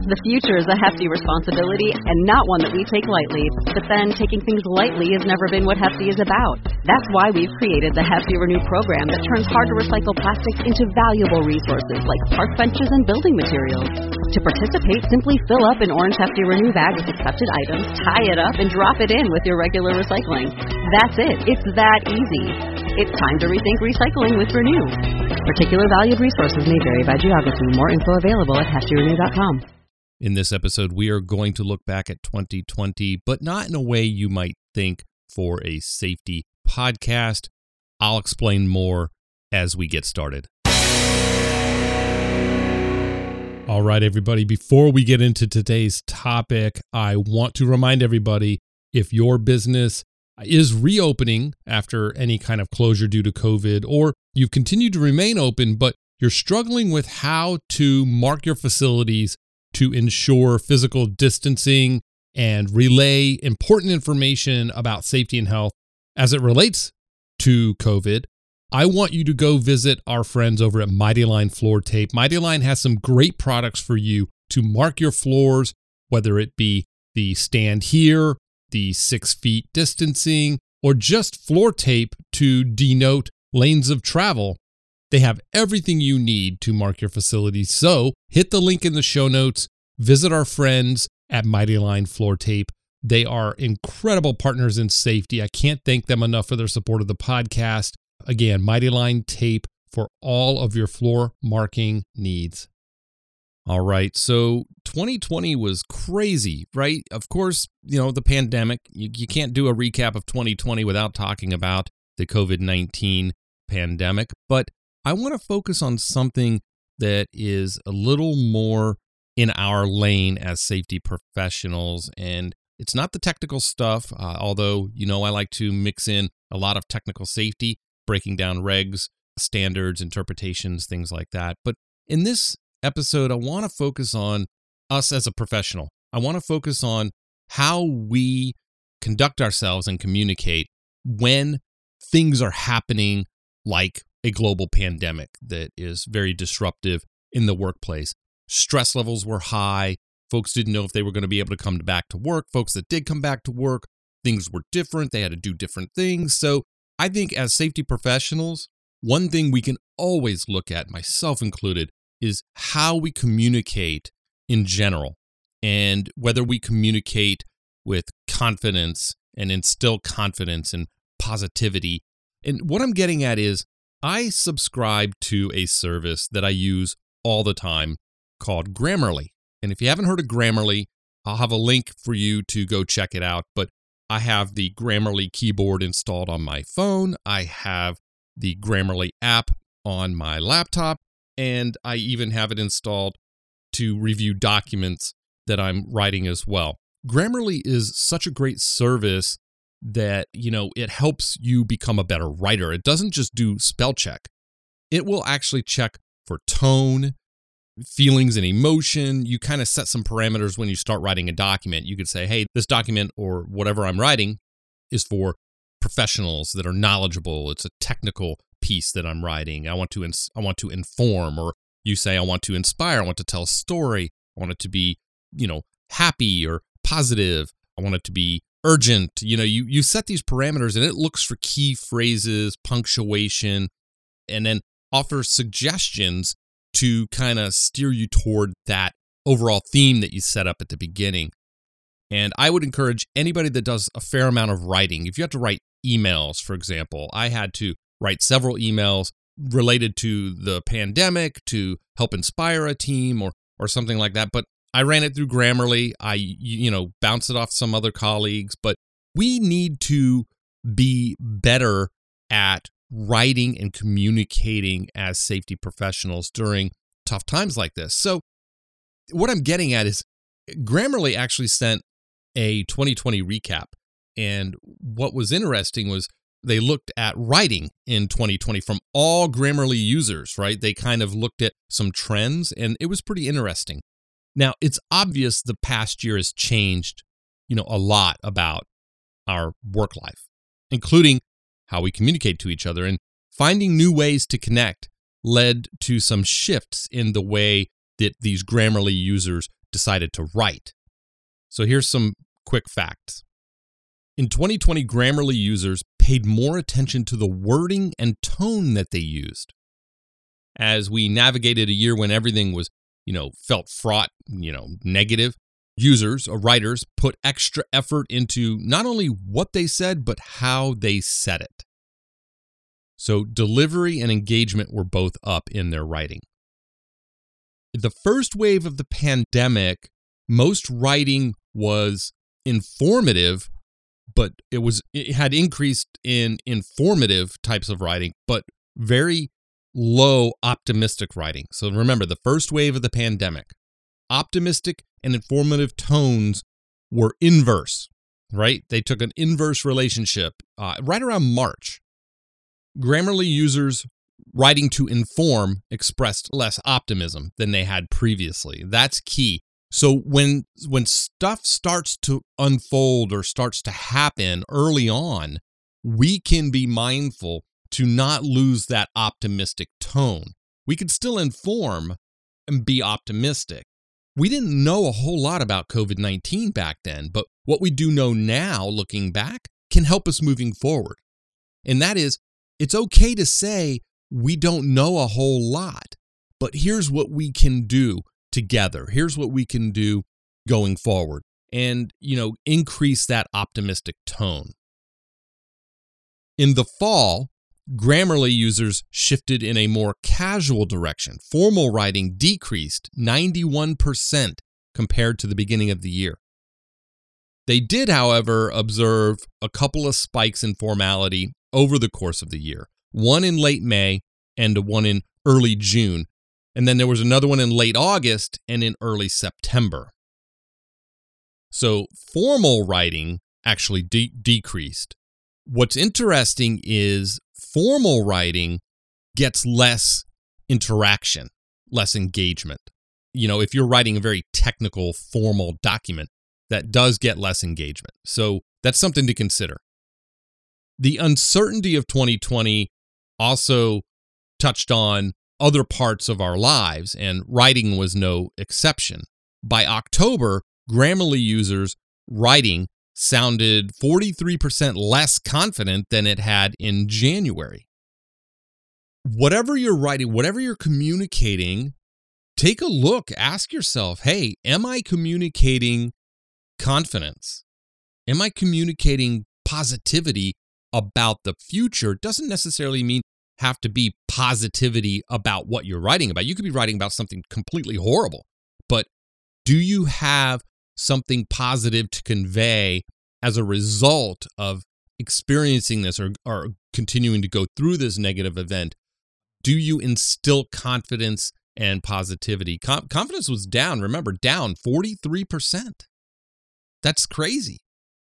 The future is a hefty responsibility and not one that we take lightly. But then taking things lightly has never been what Hefty is about. That's why we've created the Hefty Renew program that turns hard-to-recycle plastics into valuable resources like park benches and building materials. To participate, simply fill up an orange Hefty Renew bag with accepted items, tie it up, and drop it in with your regular recycling. That's it. It's that easy. It's time to rethink recycling with Renew. Particular valued resources may vary by geography. More info available at heftyrenew.com. In this episode, we are going to look back at 2020, but not in a way you might think for a safety podcast. I'll explain more as we get started. All right, everybody, before we get into today's topic, I want to remind everybody, if your business is reopening after any kind of closure due to COVID, or you've continued to remain open, but you're struggling with how to mark your facilities to ensure physical distancing and relay important information about safety and health as it relates to COVID, I want you to go visit our friends over at Mighty Line Floor Tape. Mighty Line has some great products for you to mark your floors, whether it be the stand here, the 6 feet distancing, or just floor tape to denote lanes of travel. They have everything you need to mark your facility. So hit the link in the show notes. Visit our friends at Mighty Line Floor Tape. They are incredible partners in safety. I can't thank them enough for their support of the podcast. Again, Mighty Line Tape for all of your floor marking needs. All right, so 2020 was crazy, right? Of course, the pandemic. You can't do a recap of 2020 without talking about the COVID-19 pandemic. But I want to focus on something that is a little more in our lane as safety professionals. And it's not the technical stuff, although, I like to mix in a lot of technical safety, breaking down regs, standards, interpretations, things like that. But in this episode, I want to focus on us as a professional. I want to focus on how we conduct ourselves and communicate when things are happening like a global pandemic that is very disruptive in the workplace. Stress levels were high. Folks didn't know if they were going to be able to come back to work. Folks that did come back to work, things were different. They had to do different things. So I think as safety professionals, one thing we can always look at, myself included, is how we communicate in general, and whether we communicate with confidence and instill confidence and positivity. And what I'm getting at is I subscribe to a service that I use all the time called Grammarly. And if you haven't heard of Grammarly, I'll have a link for you to go check it out. But I have the Grammarly keyboard installed on my phone. I have the Grammarly app on my laptop, and I even have it installed to review documents that I'm writing as well. Grammarly is such a great service that, it helps you become a better writer. It doesn't just do spell check. It will actually check for tone, feelings and emotion. You kind of set some parameters when you start writing a document. You could say, hey, this document or whatever I'm writing is for professionals that are knowledgeable. It's a technical piece that I'm writing. I want to inform, or you say I want to inspire. I want to tell a story. I want it to be, happy or positive. I want it to be urgent. You set these parameters, and it looks for key phrases, punctuation, and then offers suggestions to kind of steer you toward that overall theme that you set up at the beginning. And I would encourage anybody that does a fair amount of writing, if you have to write emails, for example, I had to write several emails related to the pandemic to help inspire a team or something like that. But I ran it through Grammarly. I, bounced it off some other colleagues. But we need to be better at writing and communicating as safety professionals during tough times like this. So what I'm getting at is Grammarly actually sent a 2020 recap. And what was interesting was they looked at writing in 2020 from all Grammarly users, right? They kind of looked at some trends, and it was pretty interesting. Now, it's obvious the past year has changed, a lot about our work life, including how we communicate to each other, and finding new ways to connect led to some shifts in the way that these Grammarly users decided to write. So here's some quick facts. In 2020, Grammarly users paid more attention to the wording and tone that they used. As we navigated a year when everything was, felt fraught, negative, users or writers put extra effort into not only what they said, but how they said it. So delivery and engagement were both up in their writing. The first wave of the pandemic, most writing was informative, but it had increased in informative types of writing, but very low optimistic writing. So remember, the first wave of the pandemic, optimistic and informative tones were inverse, right? They took an inverse relationship right around March. Grammarly users writing to inform expressed less optimism than they had previously. That's key. So when stuff starts to unfold or starts to happen early on, we can be mindful to not lose that optimistic tone. We could still inform and be optimistic. We didn't know a whole lot about COVID-19 back then, but what we do know now, looking back, can help us moving forward. And that is, it's okay to say we don't know a whole lot, but here's what we can do together. Here's what we can do going forward and, increase that optimistic tone. In the fall, Grammarly users shifted in a more casual direction. Formal writing decreased 91% compared to the beginning of the year. They did, however, observe a couple of spikes in formality over the course of the year, one in late May and one in early June. And then there was another one in late August and in early September. So formal writing actually decreased. What's interesting is formal writing gets less interaction, less engagement. If you're writing a very technical, formal document, that does get less engagement. So that's something to consider. The uncertainty of 2020 also touched on other parts of our lives, and writing was no exception. By October, Grammarly users' writing sounded 43% less confident than it had in January. Whatever you're writing, whatever you're communicating, take a look, ask yourself, hey, am I communicating confidence? Am I communicating positivity about the future? Doesn't necessarily have to be positivity about what you're writing about. You could be writing about something completely horrible, but do you have something positive to convey as a result of experiencing this or continuing to go through this negative event? Do you instill confidence and positivity? Confidence was down, remember, down 43%. That's crazy.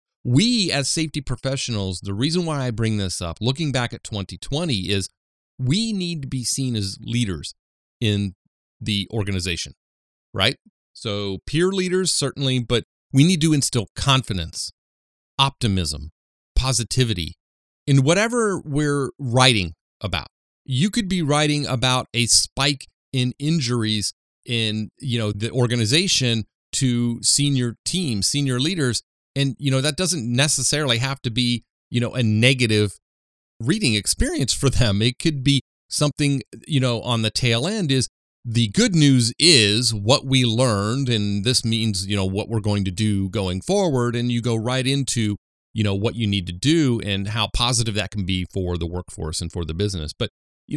We as safety professionals, the reason why I bring this up, looking back at 2020, is we need to be seen as leaders in the organization, right? So peer leaders, certainly, but we need to instill confidence, optimism, positivity in whatever we're writing about. You could be writing about a spike in injuries in, the organization to senior teams, senior leaders. And, that doesn't necessarily have to be, a negative reading experience for them. It could be something, on the tail end is the good news is what we learned, and this means, what we're going to do going forward. And you go right into, what you need to do and how positive that can be for the workforce and for the business. But,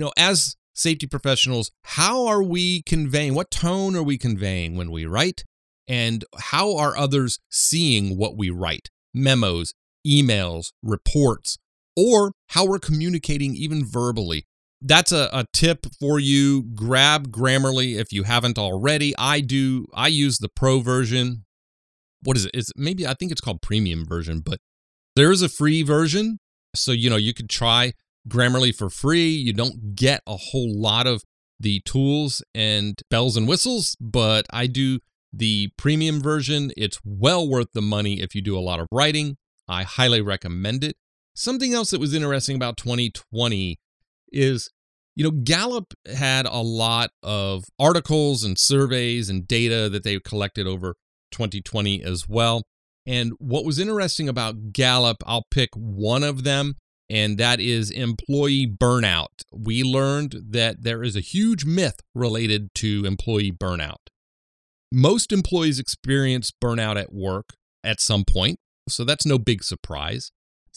as safety professionals, how are we conveying, what tone are we conveying when we write? And how are others seeing what we write? Memos, emails, reports, or how we're communicating even verbally. That's a tip for you. Grab Grammarly if you haven't already. I use the pro version. What is it? I think it's called premium version, but there's a free version. So, you could try Grammarly for free. You don't get a whole lot of the tools and bells and whistles, but I do the premium version. It's well worth the money if you do a lot of writing. I highly recommend it. Something else that was interesting about 2020 is Gallup had a lot of articles and surveys and data that they collected over 2020 as well. And what was interesting about Gallup, I'll pick one of them, and that is employee burnout. We learned that there is a huge myth related to employee burnout. Most employees experience burnout at work at some point, so that's no big surprise.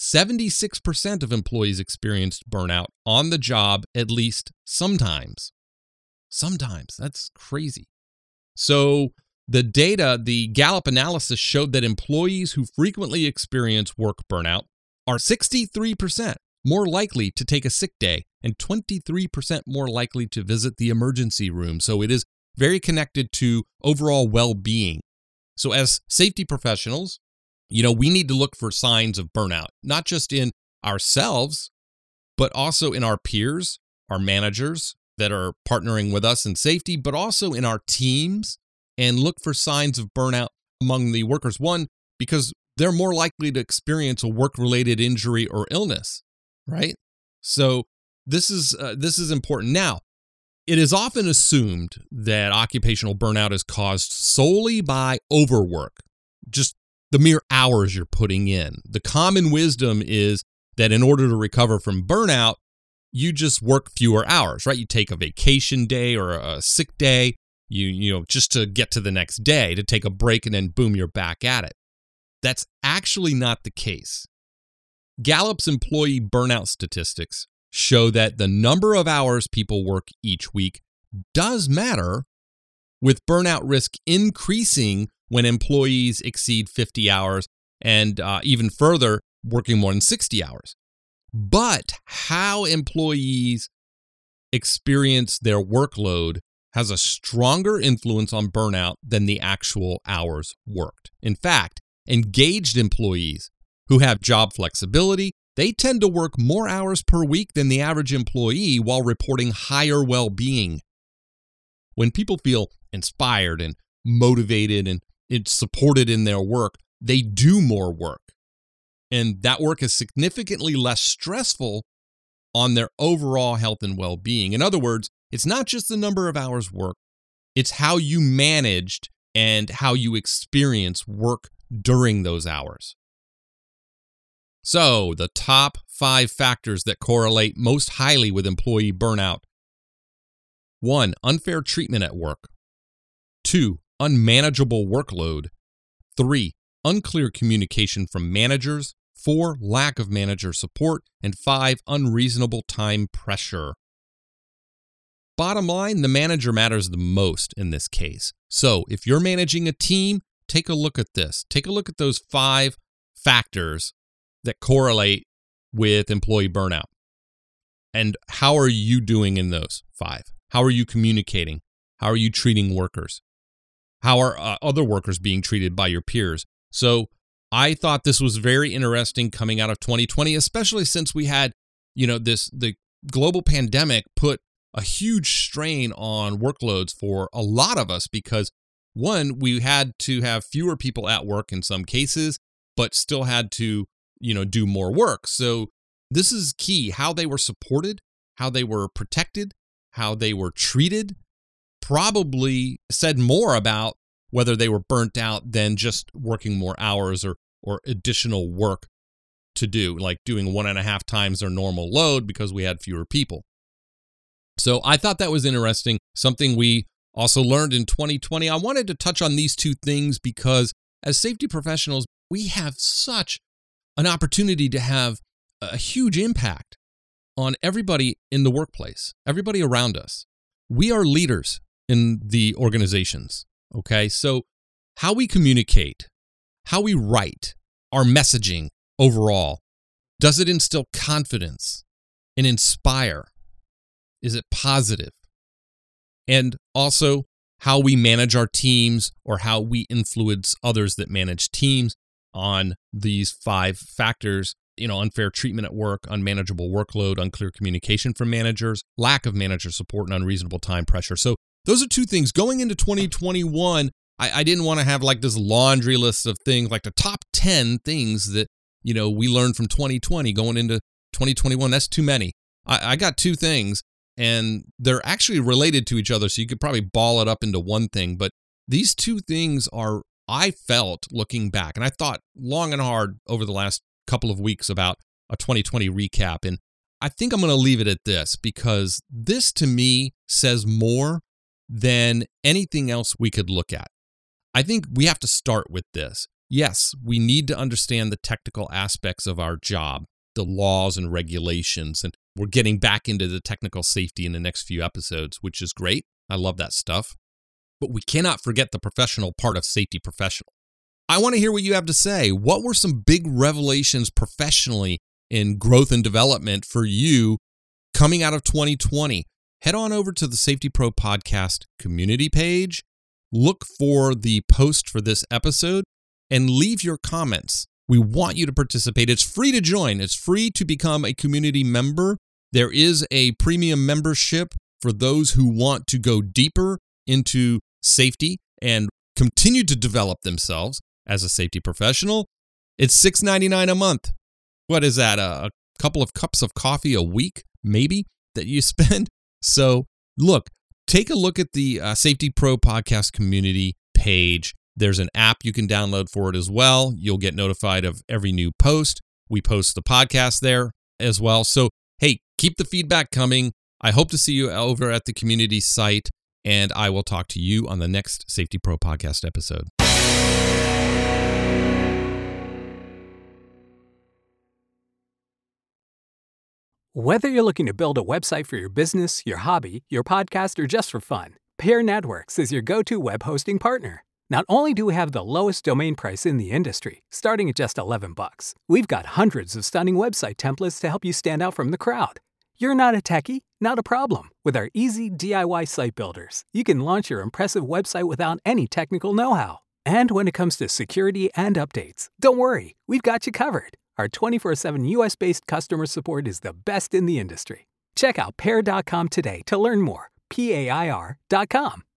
76% of employees experienced burnout on the job at least sometimes. Sometimes. That's crazy. So the data, the Gallup analysis showed that employees who frequently experience work burnout are 63% more likely to take a sick day and 23% more likely to visit the emergency room. So it is very connected to overall well-being. So as safety professionals, we need to look for signs of burnout, not just in ourselves, but also in our peers, our managers that are partnering with us in safety, but also in our teams, and look for signs of burnout among the workers. One, because they're more likely to experience a work-related injury or illness, right? So this is important. Now, it is often assumed that occupational burnout is caused solely by overwork, just the mere hours you're putting in. The common wisdom is that in order to recover from burnout, you just work fewer hours, right? You take a vacation day or a sick day, just to get to the next day, to take a break, and then boom, you're back at it. That's actually not the case. Gallup's employee burnout statistics show that the number of hours people work each week does matter, with burnout risk increasing when employees exceed 50 hours and even further, working more than 60 hours. But how employees experience their workload has a stronger influence on burnout than the actual hours worked. In fact, engaged employees who have job flexibility, they tend to work more hours per week than the average employee while reporting higher well-being. When people feel inspired and motivated and it's supported in their work, they do more work. And that work is significantly less stressful on their overall health and well-being. In other words, it's not just the number of hours worked, it's how you managed and how you experience work during those hours. So, the top 5 factors that correlate most highly with employee burnout. 1. Unfair treatment at work. 2. Unmanageable workload. 3. Unclear communication from managers. 4. Lack of manager support. And 5. Unreasonable time pressure. Bottom line, the manager matters the most in this case. So if you're managing a team, take a look at this. Take a look at those 5 factors that correlate with employee burnout. And how are you doing in those 5? How are you communicating? How are you treating workers? How are other workers being treated by your peers? So I thought this was very interesting coming out of 2020, especially since we had, the global pandemic put a huge strain on workloads for a lot of us because, one, we had to have fewer people at work in some cases, but still had to, do more work. So this is key. How they were supported, how they were protected, how they were treated, probably said more about whether they were burnt out than just working more hours or additional work to do, like doing 1.5 times their normal load because we had fewer people. So I thought that was interesting, something we also learned in 2020. I wanted to touch on these 2 things because as safety professionals, we have such an opportunity to have a huge impact on everybody in the workplace, everybody around us. We are leaders in the organizations, okay? So how we communicate, how we write, our messaging overall, does it instill confidence and inspire? Is it positive? And also how we manage our teams or how we influence others that manage teams on these 5 factors, unfair treatment at work, unmanageable workload, unclear communication from managers, lack of manager support, and unreasonable time pressure. So those are 2 things. Going into 2021, I didn't want to have like this laundry list of things, like the top 10 things that, we learned from 2020 going into 2021. That's too many. I got 2 things and they're actually related to each other, so you could probably ball it up into one thing. But these two things are, I felt looking back, and I thought long and hard over the last couple of weeks about a 2020 recap. And I think I'm going to leave it at this, because this to me says more than anything else we could look at. I think we have to start with this. Yes, we need to understand the technical aspects of our job, the laws and regulations, and we're getting back into the technical safety in the next few episodes, which is great. I love that stuff. But we cannot forget the professional part of Safety Professional. I want to hear what you have to say. What were some big revelations professionally in growth and development for you coming out of 2020? Head on over to the Safety Pro Podcast community page, look for the post for this episode, and leave your comments. We want you to participate. It's free to join. It's free to become a community member. There is a premium membership for those who want to go deeper into safety and continue to develop themselves as a safety professional. It's $6.99 a month. What is that? A couple of cups of coffee a week, maybe, that you spend? So look, take a look at the Safety Pro Podcast community page. There's an app you can download for it as well. You'll get notified of every new post. We post the podcast there as well. So, hey, keep the feedback coming. I hope to see you over at the community site, and I will talk to you on the next Safety Pro Podcast episode. Whether you're looking to build a website for your business, your hobby, your podcast, or just for fun, Pair Networks is your go-to web hosting partner. Not only do we have the lowest domain price in the industry, starting at just $11, we've got hundreds of stunning website templates to help you stand out from the crowd. You're not a techie? Not a problem. With our easy DIY site builders, you can launch your impressive website without any technical know-how. And when it comes to security and updates, don't worry, we've got you covered. Our 24/7 US-based customer support is the best in the industry. Check out Pair.com today to learn more. PAIR.com.